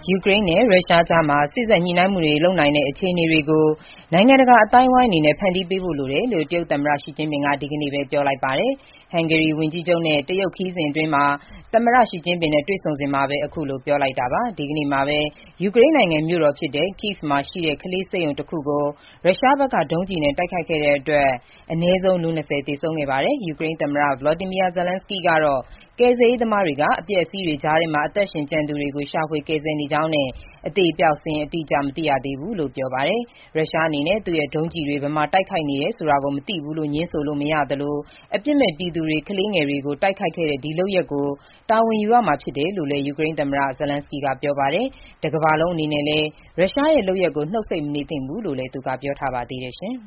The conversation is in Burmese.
ယူကရိန်းနဲ့ရုရှားကြားစေ့စပ်ညှိနှိုင်းမှုတွေလုပ်နိုင်တဲ့အခြေအနေတွေကိုနိုင်ငံတကာအသိုင်းအဝိုင်းအနေနဲ့ဖန်တီးပေးဖို့လိုတယ်လို့ တရုတ်သမ္မတ ရှီကျင်းပင်က ဒီကနေ့ပဲ ပြောလိုက်ပါတယ်။ ဟန်ဂေရီဝန်ကြီးချုပ်နဲ့ တရုတ်ခရီးစဉ်အတွင်း သမ္မတရှီကျင်းပင်နဲ့တွေ့ဆုံစဉ်မှာပဲ အခုလို ပြောလိုက်တာပါ။ ဒီကနေ့မှာပဲ ယူကရိန်းနိုင်ငံမြို့တော် Kyiv မှာရှိတဲ့ ကလေးဆေးရုံတခုကို ရုရှားဘက်က ဒုံးကျည်နဲ့တိုက်ခိုက်ခဲ့တဲ့အတွက် အနည်းဆုံး လူ ၂၀ သေဆုံးခဲ့ပါတယ်။ ယူကရိန်းသမ္မတ Volodymyr Zelenskyy ကတော့ ကယ်ဆယ်ရေးသမားတွေက အပျက်အစီးတွေကြားထဲမှာ အသက်ရှင်ကျန်သူတွေကို ရှာဖွေကယ်ဆယ်နေကြောင်းနဲ့ အသေအပျောက်စာရင်း အတိအကျ မသိရသေးဘူးလို့ ပြောပါတယ်။ ရုရှားအနေနဲ့ သူ့ရဲ့ဒုံးကျည်တွေ ဘယ်မှာတိုက်ခိုက်နေတယ်ဆိုတာကို မသိဘူးလို့ ငြင်းဆိုလို့မရသလို အပြစ်မဲ့ပြည်သူတွေ၊ ကလေးငယ်တွေကို တိုက်ခိုက်ခဲ့တဲ့ ဒီလုပ်ရပ်ကို တာဝန်ယူရမှာဖြစ်တယ်လို့လည်း ယူကရိန်းသမ္မတ Zelenskyy ကပြောပါတယ်။ တကမ္ဘာလုံးအနေနဲ့လည်း ရုရှားရဲ့လုပ်ရပ်ကို နှုတ်ဆိတ်မနေသင့်ဘူးလို့လည်း သူကပြောထားပါသေးတယ်။